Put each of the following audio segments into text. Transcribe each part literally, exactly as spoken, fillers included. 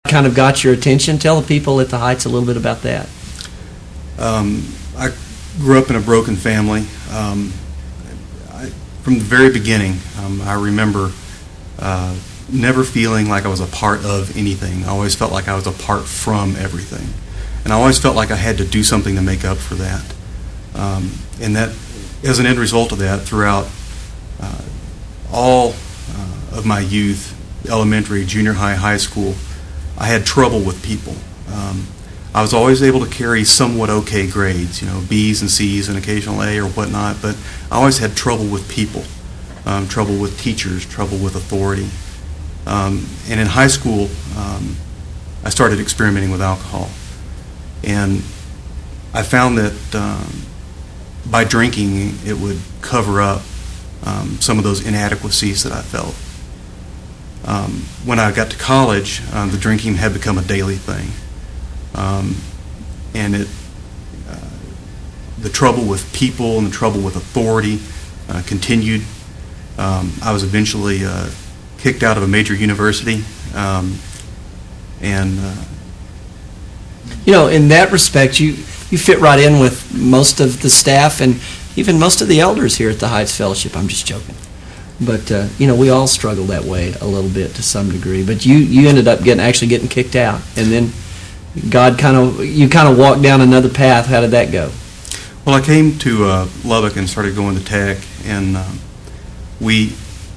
kind of got your attention? Tell the people at the Heights a little bit about that. Um, I grew up in a broken family. Um, I, from the very beginning, um, I remember uh, never feeling like I was a part of anything. I always felt like I was apart from everything. And I always felt like I had to do something to make up for that. Um, and that, as an end result of that, throughout uh, all uh, of my youth, elementary, junior high, high school, I had trouble with people. Um, I was always able to carry somewhat okay grades, you know, B's and C's and occasional A or whatnot, but I always had trouble with people, um, trouble with teachers, trouble with authority. Um, and in high school, um, I started experimenting with alcohol. And I found that um, by drinking, it would cover up um, some of those inadequacies that I felt. Um, when I got to college, um, the drinking had become a daily thing. Um, and it, uh, the trouble with people and the trouble with authority uh, continued. Um, I was eventually uh, kicked out of a major university, um, and uh, you know, in that respect, you you fit right in with most of the staff and even most of the elders here at the Heights Fellowship. I'm just joking, but uh, you know, we all struggle that way a little bit to some degree. But you you ended up getting actually getting kicked out, and then God kind of, you kind of walked down another path. How did that go? Well, I came to uh, Lubbock and started going to Tech, and um, we,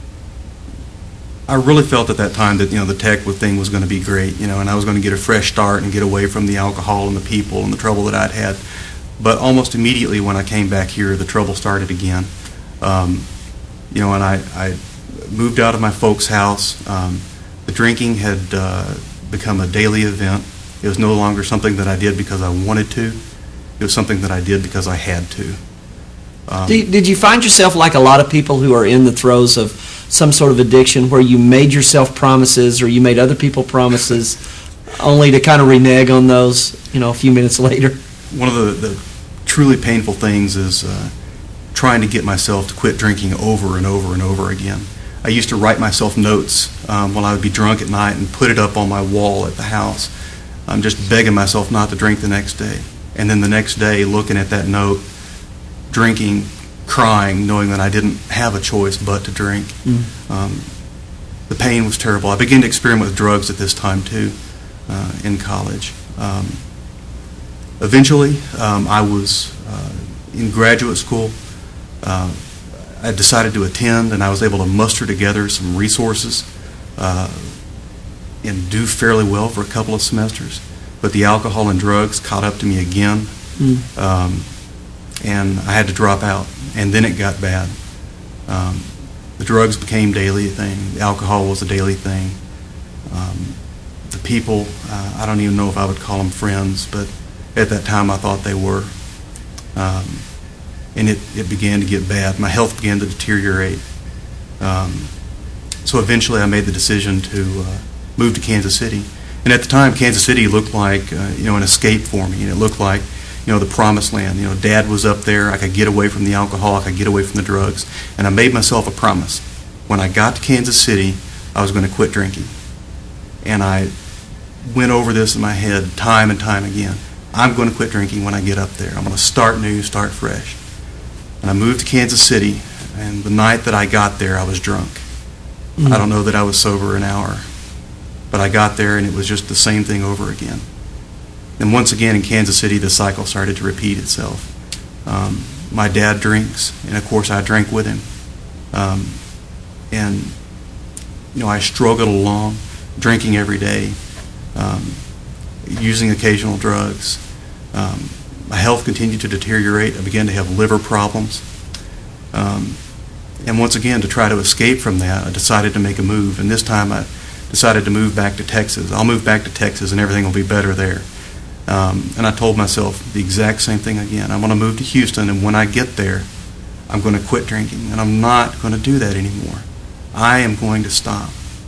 I really felt at that time that, you know, the Tech thing was going to be great, you know, and I was going to get a fresh start and get away from the alcohol and the people and the trouble that I'd had. But almost immediately when I came back here, the trouble started again. Um, you know, and I, I moved out of my folks' house. Um, the drinking had uh, become a daily event. It was no longer something that I did because I wanted to. It was something that I did because I had to. Um, did, did you find yourself like a lot of people who are in the throes of some sort of addiction where you made yourself promises or you made other people promises only to kind of renege on those, you know, a few minutes later? One of the, the truly painful things is uh, trying to get myself to quit drinking over and over and over again. I used to write myself notes um, while I would be drunk at night and put it up on my wall at the house. I'm just begging myself not to drink the next day. And then the next day, looking at that note, drinking, crying, knowing that I didn't have a choice but to drink. Mm. Um, the pain was terrible. I began to experiment with drugs at this time, too, uh, in college. Um, eventually, um, I was uh, in graduate school. Uh, I decided to attend, and I was able to muster together some resources uh, and do fairly well for a couple of semesters. But the alcohol and drugs caught up to me again, mm. um, and I had to drop out. And then it got bad. Um, the drugs became daily thing. The alcohol was a daily thing. Um, the people, uh, I don't even know if I would call them friends, but at that time I thought they were. Um, and it, it began to get bad. My health began to deteriorate. Um, so eventually I made the decision to uh, move to Kansas City. And at the time, Kansas City looked like uh, you know, an escape for me. And it looked like, you know, the promised land. You know, Dad was up there. I could get away from the alcohol. I could get away from the drugs. And I made myself a promise. When I got to Kansas City, I was going to quit drinking. And I went over this in my head time and time again. I'm going to quit drinking when I get up there. I'm going to start new, start fresh. And I moved to Kansas City, and the night that I got there, I was drunk. Mm-hmm. I don't know that I was sober an hour. But I got there, and it was just the same thing over again. And once again in Kansas City, the cycle started to repeat itself. Um, my dad drinks, and of course I drank with him. Um, and, you know, I struggled along, drinking every day, um, using occasional drugs. Um, my health continued to deteriorate. I began to have liver problems. Um, and once again, to try to escape from that, I decided to make a move. And this time I decided to move back to Texas. I'll move back to Texas and everything will be better there. Um, and I told myself the exact same thing again. I'm going to move to Houston, and when I get there, I'm going to quit drinking. And I'm not going to do that anymore. I am going to stop.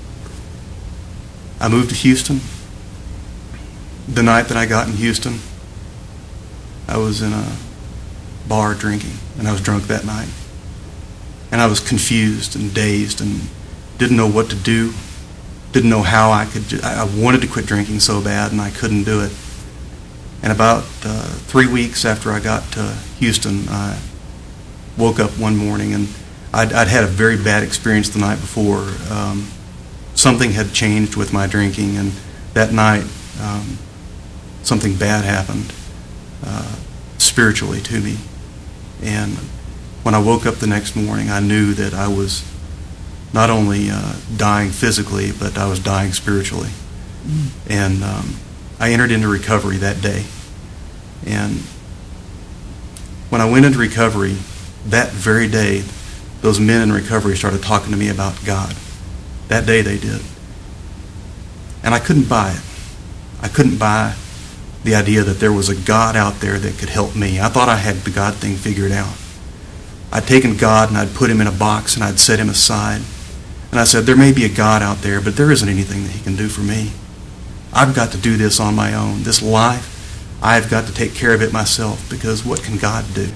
I moved to Houston. The night that I got in Houston, I was in a bar drinking, and I was drunk that night. And I was confused and dazed and didn't know what to do. didn't know how I could. ju- I I wanted to quit drinking so bad, and I couldn't do it. And about uh, three weeks after I got to Houston, I woke up one morning, and I'd, I'd had a very bad experience the night before. Um, something had changed with my drinking, and that night um, something bad happened uh, spiritually to me. And when I woke up the next morning, I knew that I was not only uh, dying physically, but I was dying spiritually. Mm. And um, I entered into recovery that day. And when I went into recovery, that very day, those men in recovery started talking to me about God. That day they did. And I couldn't buy it. I couldn't buy the idea that there was a God out there that could help me. I thought I had the God thing figured out. I'd taken God and I'd put him in a box and I'd set him aside. And I said, there may be a God out there, but there isn't anything that he can do for me. I've got to do this on my own. This life, I've got to take care of it myself, because what can God do?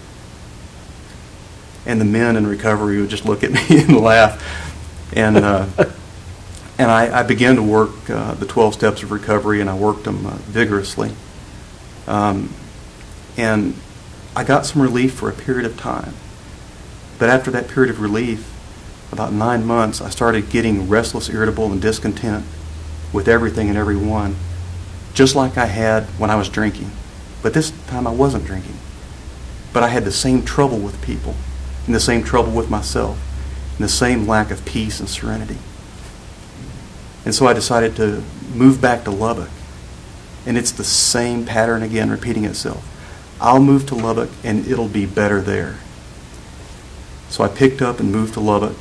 And the men in recovery would just look at me and laugh. And uh, and I, I began to work uh, the twelve steps of recovery, and I worked them uh, vigorously. Um, and I got some relief for a period of time. But after that period of relief, about nine months, I started getting restless, irritable, and discontent with everything and everyone, just like I had when I was drinking. But this time I wasn't drinking. But I had the same trouble with people, and the same trouble with myself, and the same lack of peace and serenity. And so I decided to move back to Lubbock. And it's the same pattern again, repeating itself. I'll move to Lubbock and it'll be better there. So I picked up and moved to Lubbock.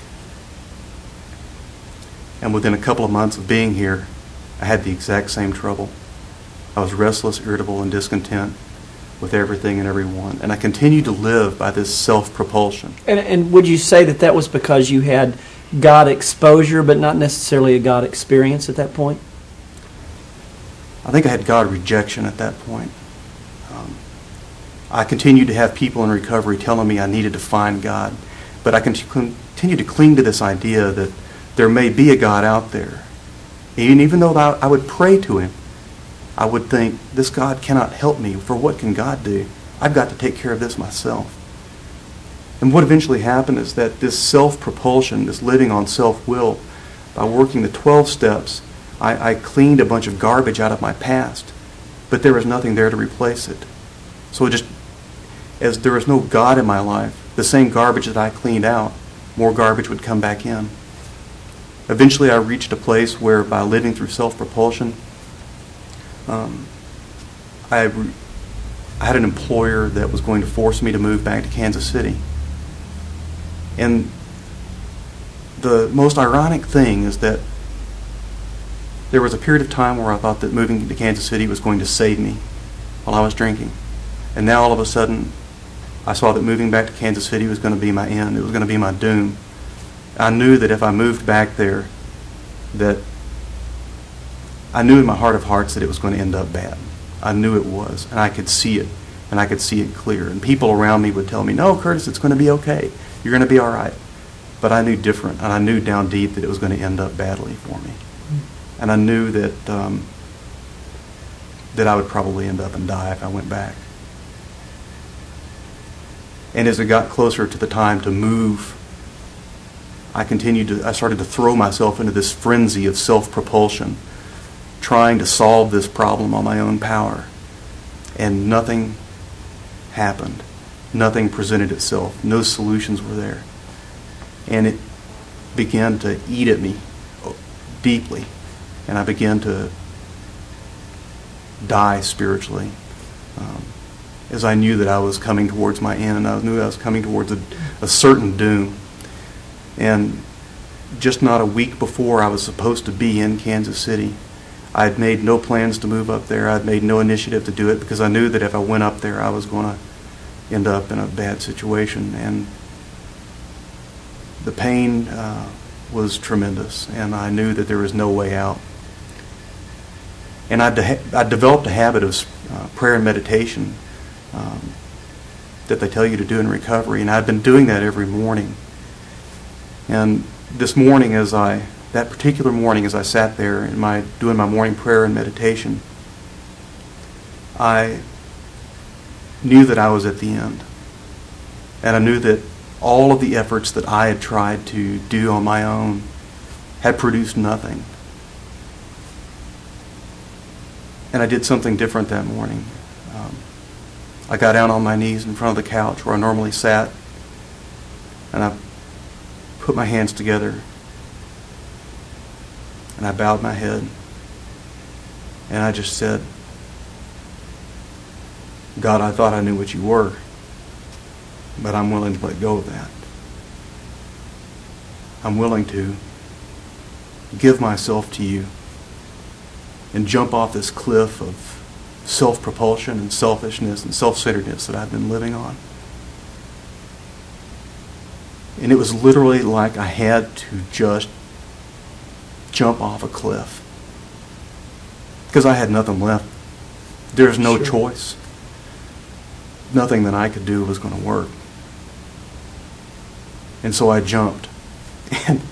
And within a couple of months of being here, I had the exact same trouble. I was restless, irritable, and discontent with everything and everyone. And I continued to live by this self-propulsion. And, and would you say that that was because you had God exposure, but not necessarily a God experience at that point? I think I had God rejection at that point. Um, I continued to have people in recovery telling me I needed to find God. But I continued to cling to this idea that there may be a God out there. And even though I would pray to him, I would think, this God cannot help me, for what can God do? I've got to take care of this myself. And what eventually happened is that this self-propulsion, this living on self-will, by working the twelve steps, I, I cleaned a bunch of garbage out of my past, but there was nothing there to replace it. So it just, as there was no God in my life, the same garbage that I cleaned out, more garbage would come back in. Eventually I reached a place where, by living through self-propulsion, um, I, re- I had an employer that was going to force me to move back to Kansas City. And the most ironic thing is that there was a period of time where I thought that moving to Kansas City was going to save me while I was drinking. And now all of a sudden, I saw that moving back to Kansas City was going to be my end. It was going to be my doom. I knew that if I moved back there, that I knew in my heart of hearts that it was going to end up bad. I knew it was, and I could see it, and I could see it clear. And people around me would tell me, no, Curtis, it's going to be okay. You're going to be all right. But I knew different, and I knew down deep that it was going to end up badly for me. And I knew that um, that I would probably end up and die if I went back. And as it got closer to the time to move, I continued to, I started to throw myself into this frenzy of self-propulsion, trying to solve this problem on my own power. And nothing happened. Nothing presented itself. No solutions were there. And it began to eat at me deeply. And I began to die spiritually. Um, as I knew that I was coming towards my end. I knew I was coming towards a, a certain doom. And just not a week before I was supposed to be in Kansas City, I had made no plans to move up there. I had made no initiative to do it because I knew that if I went up there, I was going to end up in a bad situation. And the pain uh, was tremendous, and I knew that there was no way out. And I, de- I developed a habit of uh, prayer and meditation um, that they tell you to do in recovery, and I've been doing that every morning. And this morning, as I that particular morning, as I sat there in my doing my morning prayer and meditation, I knew that I was at the end. And I knew that all of the efforts that I had tried to do on my own had produced nothing. And I did something different that morning. Um, I got down on my knees in front of the couch where I normally sat, and I put my hands together, and I bowed my head, and I just said, God, I thought I knew what you were, but I'm willing to let go of that. I'm willing to give myself to you and jump off this cliff of self-propulsion and selfishness and self-centeredness that I've been living on. And it was literally like I had to just jump off a cliff because I had nothing left. There's no Sure. choice. Nothing that I could do was going to work. And so I jumped. And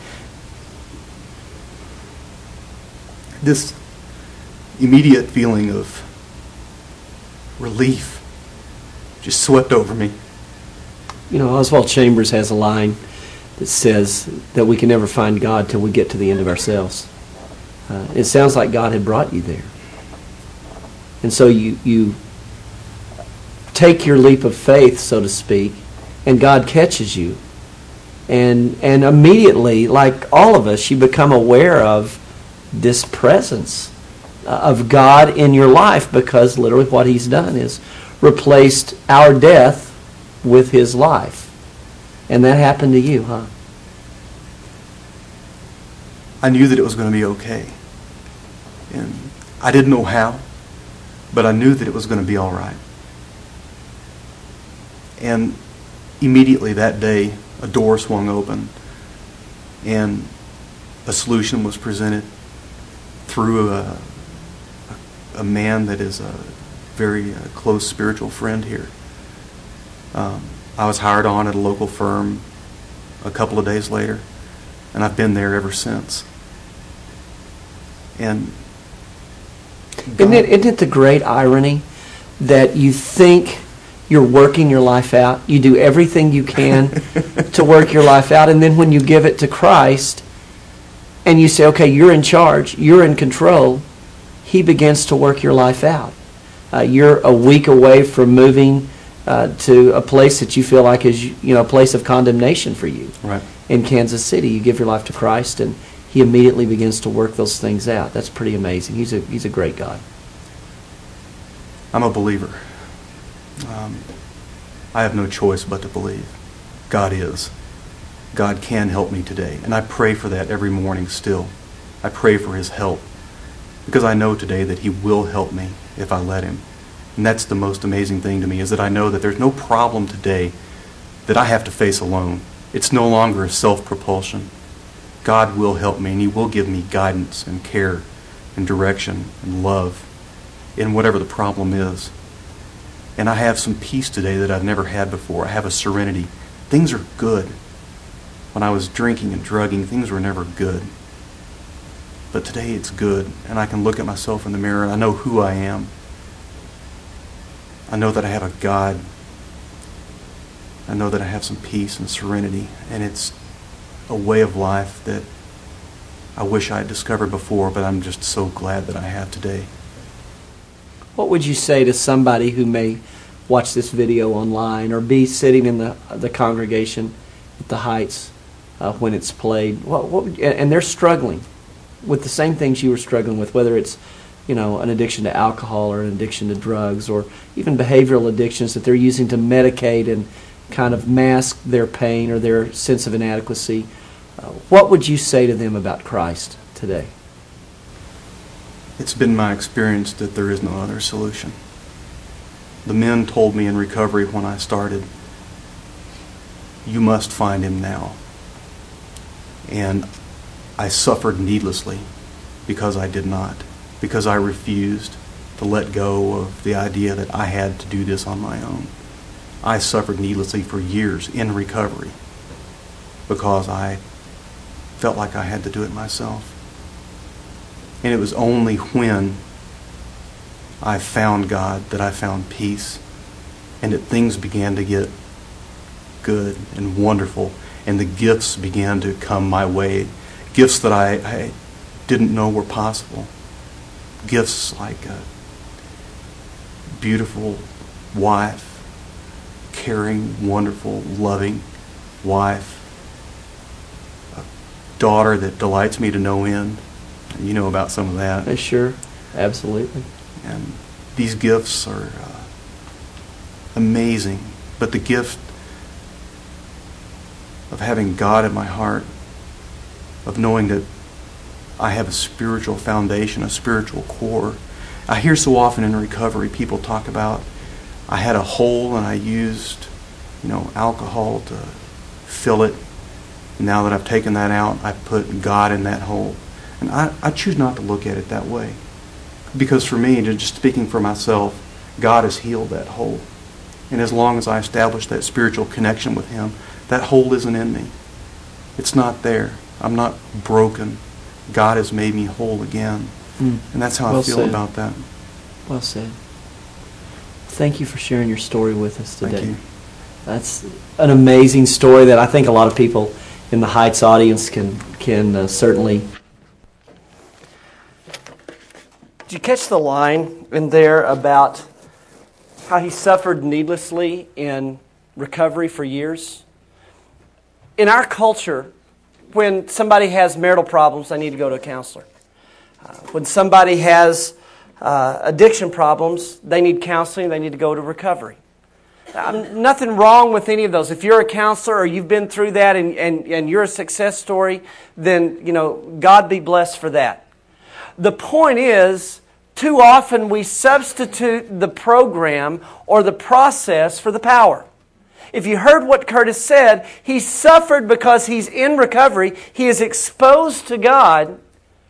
this immediate feeling of relief just swept over me. You know, Oswald Chambers has a line that says that we can never find God till we get to the end of ourselves. Uh, it sounds like God had brought you there. And so you, you take your leap of faith, so to speak, and God catches you. And, and immediately, like all of us, you become aware of this presence of God in your life, because literally what He's done is replaced our death with His life. And that happened to you, huh? I knew that it was going to be okay. And I didn't know how, but I knew that it was going to be all right. And immediately that day, a door swung open, and a solution was presented through a, a man that is a very uh, close spiritual friend here. Um, I was hired on at a local firm a couple of days later, and I've been there ever since. And Isn't it, isn't it the great irony that you think you're working your life out, you do everything you can to work your life out, and then when you give it to Christ and you say, okay, you're in charge, you're in control, He begins to work your life out. Uh, you're a week away from moving uh, to a place that you feel like is, you know, a place of condemnation for you. Right. In Kansas City, you give your life to Christ, and He immediately begins to work those things out. That's pretty amazing. He's a He's a great God. I'm a believer. Um, I have no choice but to believe. God is. God can help me today. And I pray for that every morning still. I pray for His help, because I know today that He will help me if I let Him. And that's the most amazing thing to me, is that I know that there's no problem today that I have to face alone. It's no longer a self-propulsion. God will help me, and He will give me guidance and care and direction and love in whatever the problem is. And I have some peace today that I've never had before. I have a serenity. Things are good. When I was drinking and drugging, things were never good. But today it's good, and I can look at myself in the mirror, and I know who I am. I know that I have a God. I know that I have some peace and serenity, and it's a way of life that I wish I had discovered before, but I'm just so glad that I have today. What would you say to somebody who may watch this video online or be sitting in the the congregation at the Heights uh, when it's played? What, what would, and they're struggling with the same things you were struggling with, whether it's, you know, an addiction to alcohol or an addiction to drugs, or even behavioral addictions that they're using to medicate and kind of mask their pain or their sense of inadequacy. Uh, what would you say to them about Christ today? It's been my experience that there is no other solution. The men told me in recovery when I started, you must find Him now. And I suffered needlessly because I did not, because I refused to let go of the idea that I had to do this on my own. I suffered needlessly for years in recovery because I felt like I had to do it myself. And it was only when I found God that I found peace, and that things began to get good and wonderful, and the gifts began to come my way. Gifts that I, I didn't know were possible. Gifts like a beautiful wife, caring, wonderful, loving wife, a daughter that delights me to no end. And you know about some of that. Uh, Sure, absolutely. And these gifts are uh, amazing. But the gift of having God in my heart, of knowing that I have a spiritual foundation, a spiritual core. I hear so often in recovery people talk about, I had a hole and I used, you know, alcohol to fill it. And now that I've taken that out, I put God in that hole. And I, I choose not to look at it that way. Because for me, just speaking for myself, God has healed that hole. And as long as I establish that spiritual connection with Him, that hole isn't in me. It's not there. I'm not broken. God has made me whole again. Mm. And that's how well I feel said. about that. Well said. Thank you for sharing your story with us today. Thank you. That's an amazing story that I think a lot of people in the Heights audience can, can uh, certainly... Did you catch the line in there about how he suffered needlessly in recovery for years? In our culture, when somebody has marital problems, they need to go to a counselor. Uh, when somebody has uh, addiction problems, they need counseling, they need to go to recovery. Um, nothing wrong with any of those. If you're a counselor or you've been through that and, and, and you're a success story, then, you know, God be blessed for that. The point is, too often we substitute the program or the process for the power. If you heard what Curtis said, he suffered because he's in recovery. He is exposed to God,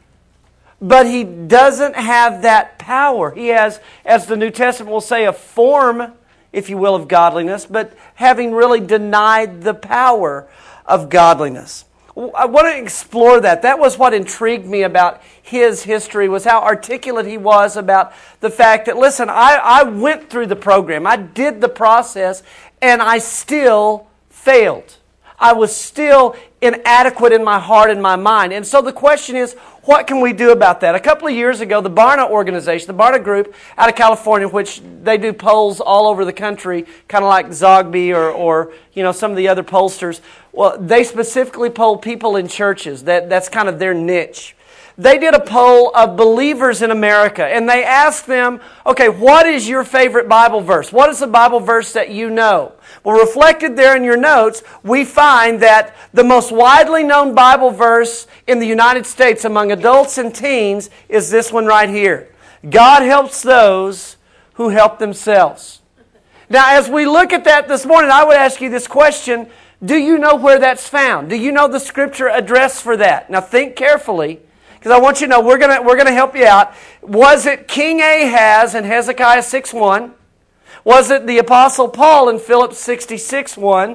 but he doesn't have that power. He has, as the New Testament will say, a form, if you will, of godliness, but having really denied the power of godliness. I want to explore that. That was what intrigued me about his history, was how articulate he was about the fact that, listen, I, I went through the program, I did the process, and I still failed. I was still inadequate in my heart and my mind. And so the question is, what can we do about that? A couple of years ago, the Barna organization, the Barna Group out of California, which they do polls all over the country, kind of like Zogby or, or you know, some of the other pollsters. Well, they specifically poll people in churches. That, that's kind of their niche. They did a poll of believers in America, and they asked them, okay, what is your favorite Bible verse? What is the Bible verse that you know? Well, reflected there in your notes, we find that the most widely known Bible verse in the United States among adults and teens is this one right here. God helps those who help themselves. Now, as we look at that this morning, I would ask you this question. Do you know where that's found? Do you know the scripture address for that? Now, think carefully, because I want you to know, we're going to we're going to help you out. Was it King Ahaz in Hezekiah six one? Was it the Apostle Paul in Philippians sixty-six one?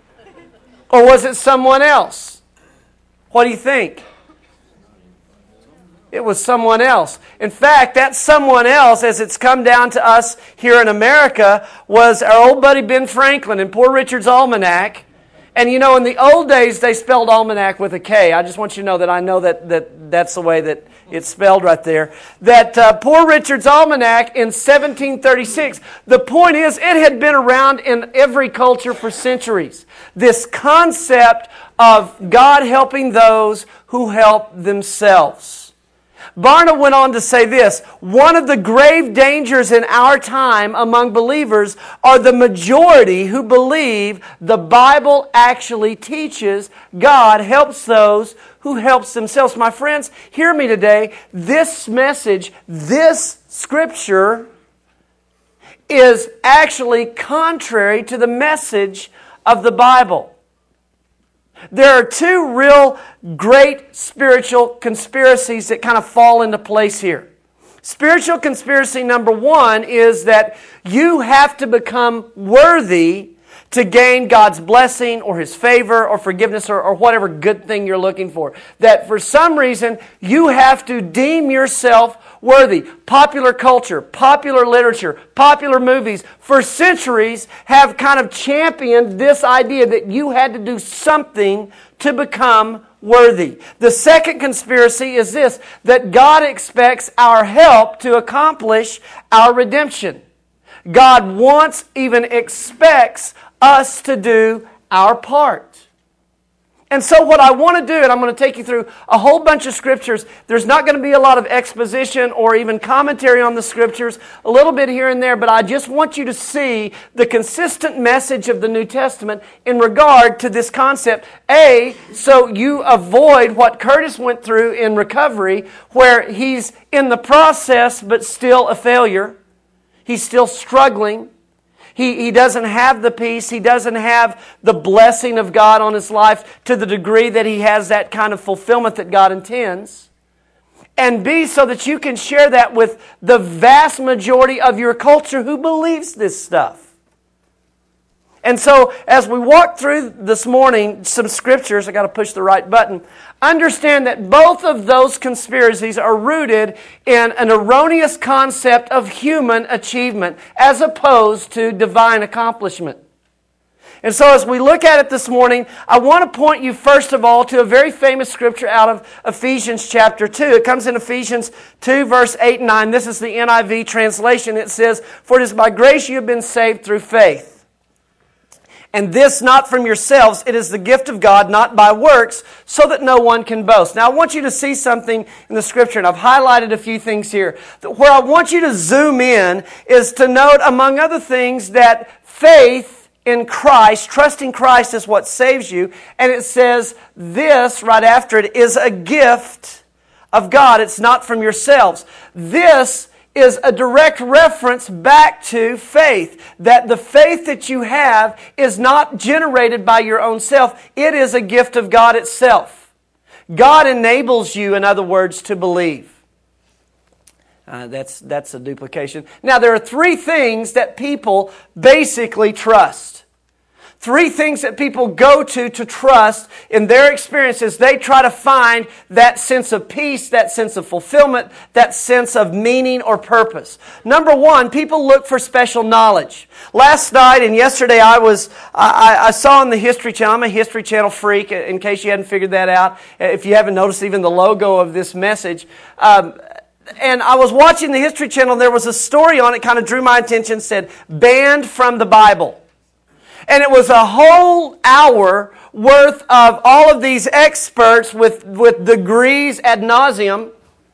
Or was it someone else? What do you think? It was someone else. In fact, that someone else, as it's come down to us here in America, was our old buddy Ben Franklin in Poor Richard's Almanac. And you know, in the old days, they spelled almanac with a K. I just want you to know that I know that, that that's the way that it's spelled right there. That uh, Poor Richard's Almanac in seventeen thirty-six. The point is, it had been around in every culture for centuries. This concept of God helping those who help themselves. Barna went on to say this, one of the grave dangers in our time among believers are the majority who believe the Bible actually teaches God helps those who helps themselves. My friends, hear me today. This message, this scripture is actually contrary to the message of the Bible. There are two real great spiritual conspiracies that kind of fall into place here. Spiritual conspiracy number one is that you have to become worthy to gain God's blessing or His favor or forgiveness or, or whatever good thing you're looking for. That for some reason you have to deem yourself worthy. Popular culture, popular literature, popular movies for centuries have kind of championed this idea that you had to do something to become worthy. The second conspiracy is this, that God expects our help to accomplish our redemption. God wants, even expects us to do our part. And so what I want to do, and I'm going to take you through a whole bunch of scriptures. There's not going to be a lot of exposition or even commentary on the scriptures, a little bit here and there, but I just want you to see the consistent message of the New Testament in regard to this concept. A, so you avoid what Curtis went through in recovery, where he's in the process but still a failure. He's still struggling. He, he doesn't have the peace. He doesn't have the blessing of God on his life to the degree that he has that kind of fulfillment that God intends. And B, so that you can share that with the vast majority of your culture who believes this stuff. And so, as we walk through this morning some scriptures, I got to push the right button, understand that both of those conspiracies are rooted in an erroneous concept of human achievement as opposed to divine accomplishment. And so as we look at it this morning, I want to point you first of all to a very famous scripture out of Ephesians chapter two. It comes in Ephesians two verse eight and nine. This is the N I V translation. It says, "For it is by grace you have been saved through faith. And this not from yourselves, it is the gift of God, not by works, so that no one can boast." Now I want you to see something in the scripture, and I've highlighted a few things here. Where I want you to zoom in is to note, among other things, that faith in Christ, trusting Christ is what saves you. And it says this right after it is a gift of God. It's not from yourselves. This is a direct reference back to faith. That the faith that you have is not generated by your own self. It is a gift of God itself. God enables you, in other words, to believe. Uh, that's, that's a duplication. Now, there are three things that people basically trust. Three things that people go to to trust in their experiences. They try to find that sense of peace, that sense of fulfillment, that sense of meaning or purpose. Number one, people look for special knowledge. Last night and yesterday I was, I, I saw on the History Channel, I'm a History Channel freak, in case you hadn't figured that out. If you haven't noticed even the logo of this message, um, and I was watching the History Channel, and there was a story on it, kind of drew my attention, said, "Banned from the Bible." And it was a whole hour worth of all of these experts with, with degrees ad nauseum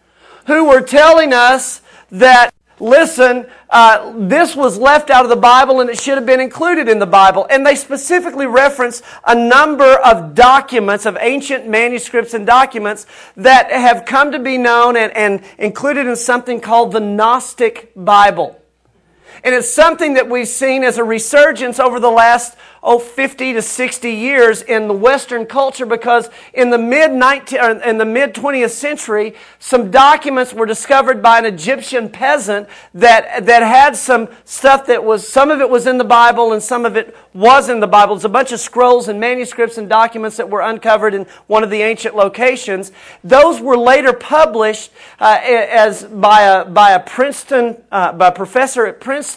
who were telling us that, listen, uh, this was left out of the Bible and it should have been included in the Bible. And they specifically reference a number of documents, of ancient manuscripts and documents that have come to be known and, and included in something called the Gnostic Bible. And it's something that we've seen as a resurgence over the last, oh, fifty to sixty years in the Western culture, because in the mid nineteenth, in the mid twentieth century, some documents were discovered by an Egyptian peasant that, that had some stuff that was, some of it was in the Bible and some of it was in the Bible. It's a bunch of scrolls and manuscripts and documents that were uncovered in one of the ancient locations. Those were later published uh, as by a, by a Princeton, uh, by a professor at Princeton.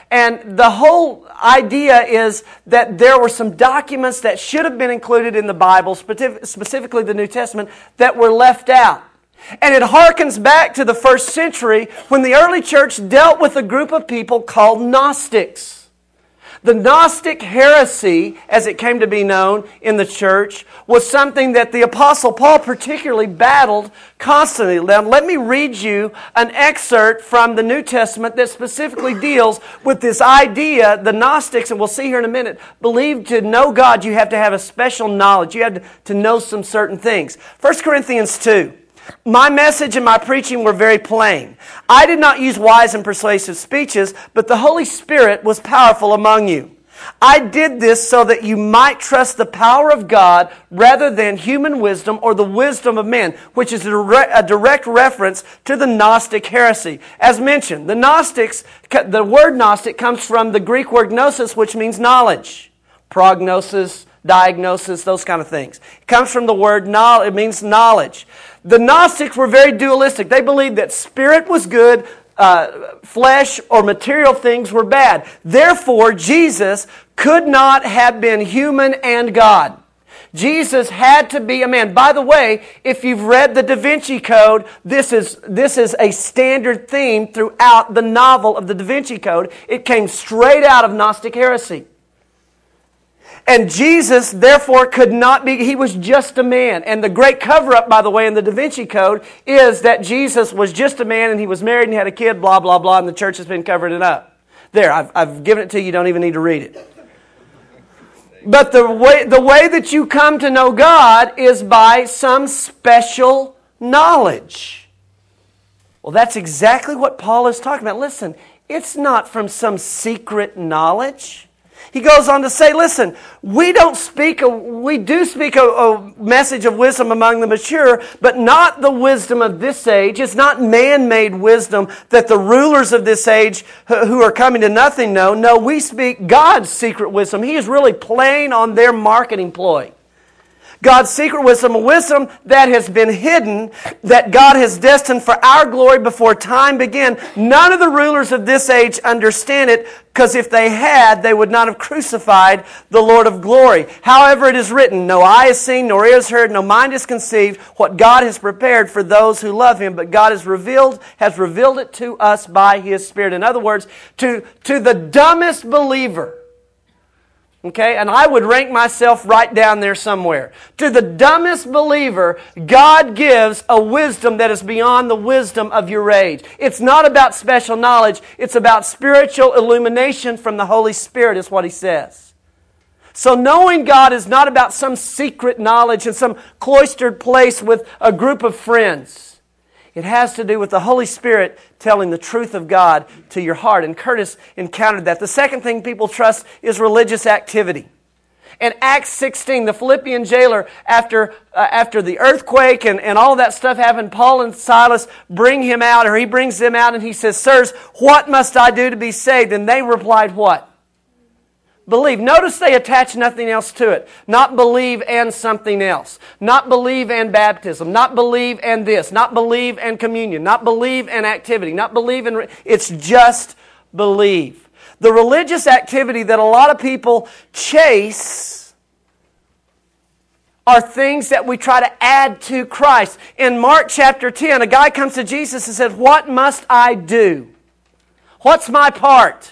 And the whole idea is that there were some documents that should have been included in the Bible, specifically the New Testament, that were left out. And it harkens back to the first century when the early church dealt with a group of people called Gnostics. The Gnostic heresy, as it came to be known in the church, was something that the Apostle Paul particularly battled constantly. Now, let me read you an excerpt from the New Testament that specifically deals with this idea. The Gnostics, and we'll see here in a minute, believed to know God you have to have a special knowledge. You had to know some certain things. First Corinthians two. "My message and my preaching were very plain. I did not use wise and persuasive speeches, but the Holy Spirit was powerful among you. I did this so that you might trust the power of God rather than human wisdom or the wisdom of man, which is a direct, a direct reference to the Gnostic heresy. As mentioned, the Gnostics, the word Gnostic comes from the Greek word gnosis, which means knowledge. Prognosis, diagnosis, those kind of things. It comes from the word knowledge. It means knowledge. The Gnostics were very dualistic. They believed that spirit was good, Uh, flesh or material things were bad. Therefore, Jesus could not have been human and God. Jesus had to be a man. By the way, if you've read the Da Vinci Code, this is, this is a standard theme throughout the novel of the Da Vinci Code. It came straight out of Gnostic heresy. And Jesus, therefore, could not be, he was just a man. And the great cover-up, by the way, in the Da Vinci Code is that Jesus was just a man and he was married and he had a kid, blah, blah, blah, and the church has been covering it up. There, I've, I've given it to you. You don't even need to read it. But the way, the way that you come to know God is by some special knowledge. Well, that's exactly what Paul is talking about. Listen, it's not from some secret knowledge. He goes on to say, listen, we don't speak, a, we do speak a, a message of wisdom among the mature, but not the wisdom of this age. It's not man-made wisdom that the rulers of this age who are coming to nothing know. No, we speak God's secret wisdom. He is really playing on their marketing ploy. God's secret wisdom, a wisdom that has been hidden, that God has destined for our glory before time began. None of the rulers of this age understand it, because if they had, they would not have crucified the Lord of glory. However, it is written, no eye has seen, nor ear has heard, no mind has conceived what God has prepared for those who love Him. But God has revealed, has revealed it to us by His Spirit. In other words, to, to the dumbest believer, okay, and I would rank myself right down there somewhere. To the dumbest believer, God gives a wisdom that is beyond the wisdom of your age. It's not about special knowledge. It's about spiritual illumination from the Holy Spirit, is what he says. So knowing God is not about some secret knowledge in some cloistered place with a group of friends. It has to do with the Holy Spirit telling the truth of God to your heart. And Curtis encountered that. The second thing people trust is religious activity. In Acts sixteen, the Philippian jailer, after uh, after the earthquake and, and all that stuff happened, Paul and Silas bring him out, or he brings them out, and he says, sirs, what must I do to be saved? And they replied, what? Believe. Notice they attach nothing else to it. Not believe and something else. Not believe and baptism. Not believe and this. Not believe and communion. Not believe and activity. Not believe and... Re- it's just believe. The religious activity that a lot of people chase are things that we try to add to Christ. In Mark chapter ten, a guy comes to Jesus and says, what must I do? What's my part?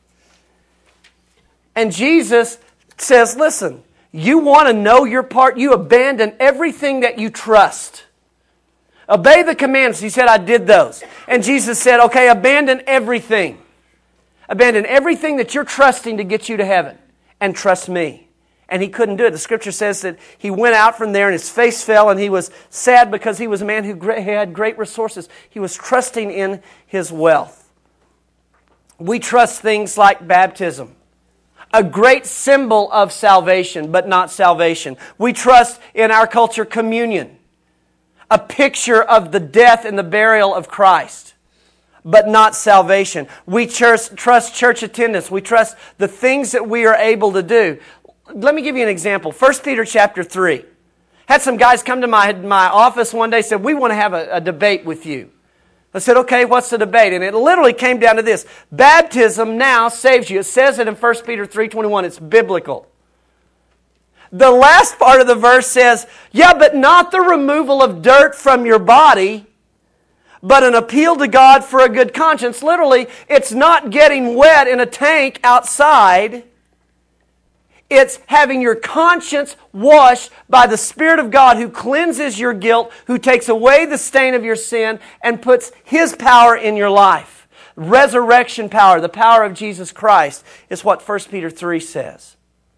And Jesus says, listen, you want to know your part? You abandon everything that you trust. Obey the commandments. He said, I did those. And Jesus said, okay, abandon everything. Abandon everything that you're trusting to get you to heaven. And trust me. And he couldn't do it. The scripture says that he went out from there and his face fell and he was sad because he was a man who had great resources. He was trusting in his wealth. We trust things like baptism. A great symbol of salvation, but not salvation. We trust in our culture communion. A picture of the death and the burial of Christ, but not salvation. We trust church attendance. We trust the things that we are able to do. Let me give you an example. First Peter chapter three. Had some guys come to my, my office one day and said, we want to have a, a debate with you. I said, okay, what's the debate? And it literally came down to this. Baptism now saves you. It says it in First Peter three twenty-one. It's biblical. The last part of the verse says, yeah, but not the removal of dirt from your body, but an appeal to God for a good conscience. Literally, it's not getting wet in a tank outside. It's having your conscience washed by the Spirit of God who cleanses your guilt, who takes away the stain of your sin and puts His power in your life. Resurrection power, the power of Jesus Christ, is what First Peter three says.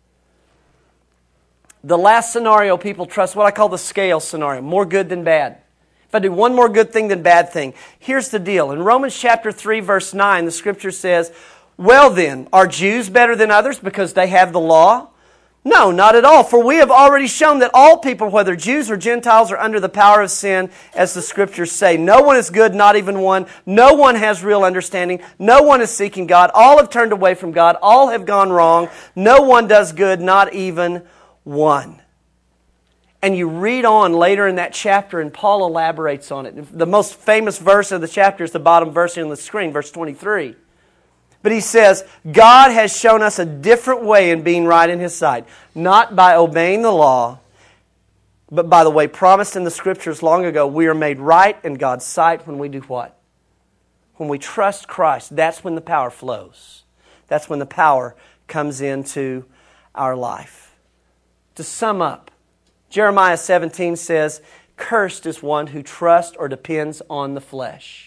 The last scenario people trust, what I call the scale scenario, more good than bad. If I do one more good thing than bad thing. Here's the deal. In Romans chapter three, verse nine, the Scripture says, Well then, are Jews better than others because they have the law? No, not at all. For we have already shown that all people, whether Jews or Gentiles, are under the power of sin, as the Scriptures say. No one is good, not even one. No one has real understanding. No one is seeking God. All have turned away from God. All have gone wrong. No one does good, not even one. And you read on later in that chapter, and Paul elaborates on it. The most famous verse of the chapter is the bottom verse on the screen, verse twenty-three. But he says, God has shown us a different way in being right in His sight, not by obeying the law, but by the way promised in the Scriptures long ago. We are made right in God's sight when we do what? When we trust Christ. That's when the power flows. That's when the power comes into our life. To sum up, Jeremiah seventeen says, cursed is one who trusts or depends on the flesh.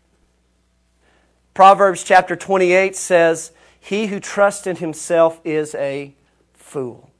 Proverbs chapter twenty-eight says, he who trusts in himself is a fool.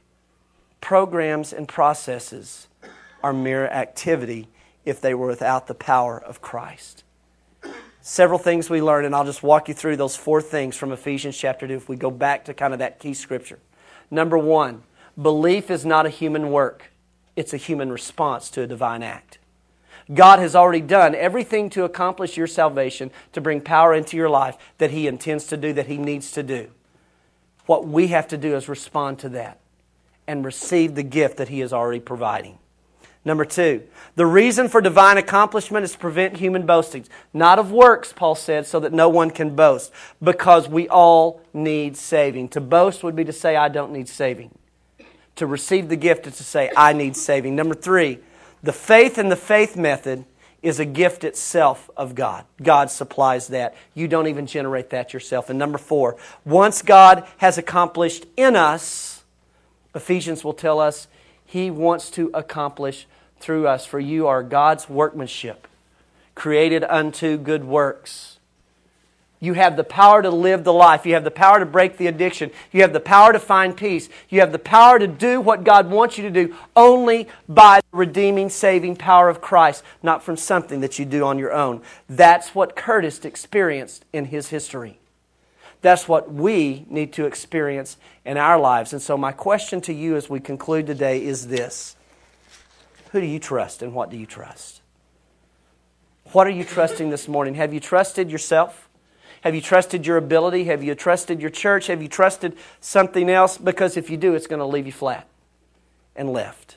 Programs and processes are mere activity if they were without the power of Christ. Several things we learned, and I'll just walk you through those four things from Ephesians chapter two if we go back to kind of that key scripture. Number one, belief is not a human work. It's a human response to a divine act. God has already done everything to accomplish your salvation, to bring power into your life that He intends to do, that He needs to do. What we have to do is respond to that and receive the gift that He is already providing. Number two, the reason for divine accomplishment is to prevent human boastings. Not of works, Paul said, so that no one can boast, because we all need saving. To boast would be to say, I don't need saving. To receive the gift is to say, I need saving. Number three, the faith in the faith method is a gift itself of God. God supplies that. You don't even generate that yourself. And number four, once God has accomplished in us, Ephesians will tell us, He wants to accomplish through us. For you are God's workmanship, created unto good works. You have the power to live the life. You have the power to break the addiction. You have the power to find peace. You have the power to do what God wants you to do only by the redeeming, saving power of Christ, not from something that you do on your own. That's what Curtis experienced in his history. That's what we need to experience in our lives. And so my question to you as we conclude today is this. Who do you trust and what do you trust? What are you trusting this morning? Have you trusted yourself? Have you trusted your ability? Have you trusted your church? Have you trusted something else? Because if you do, it's going to leave you flat and left.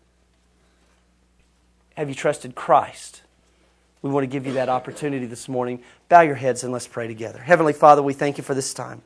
Have you trusted Christ? We want to give you that opportunity this morning. Bow your heads and let's pray together. Heavenly Father, we thank You for this time.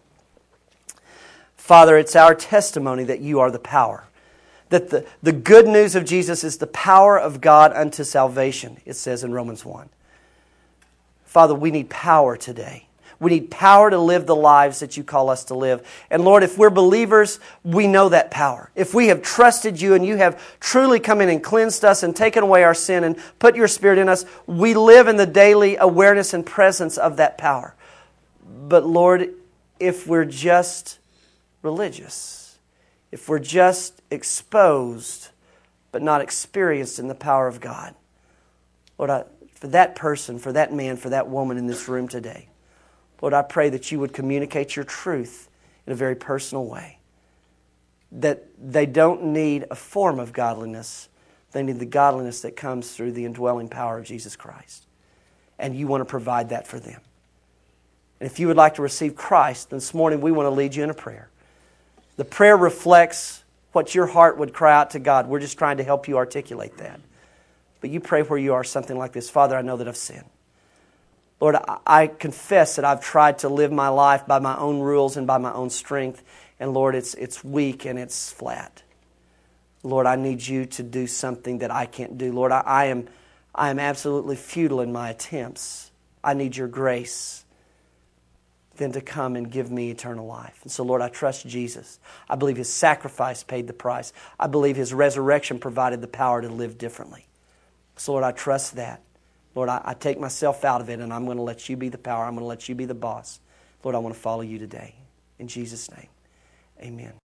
Father, it's our testimony that You are the power. That the, the good news of Jesus is the power of God unto salvation, it says in Romans one. Father, we need power today. We need power to live the lives that You call us to live. And Lord, if we're believers, we know that power. If we have trusted You and You have truly come in and cleansed us and taken away our sin and put Your Spirit in us, we live in the daily awareness and presence of that power. But Lord, if we're just religious, if we're just exposed but not experienced in the power of God, Lord, I, for that person, for that man, for that woman in this room today, Lord, I pray that You would communicate Your truth in a very personal way. That they don't need a form of godliness. They need the godliness that comes through the indwelling power of Jesus Christ. And You want to provide that for them. And if you would like to receive Christ, this morning we want to lead you in a prayer. The prayer reflects what your heart would cry out to God. We're just trying to help you articulate that. But you pray where you are something like this. Father, I know that I've sinned. Lord, I confess that I've tried to live my life by my own rules and by my own strength. And Lord, it's it's weak and it's flat. Lord, I need You to do something that I can't do. Lord, I, I am I am absolutely futile in my attempts. I need Your grace then to come and give me eternal life. And so, Lord, I trust Jesus. I believe His sacrifice paid the price. I believe His resurrection provided the power to live differently. So, Lord, I trust that. Lord, I, I take myself out of it, and I'm going to let You be the power. I'm going to let You be the boss. Lord, I want to follow You today. In Jesus' name, amen.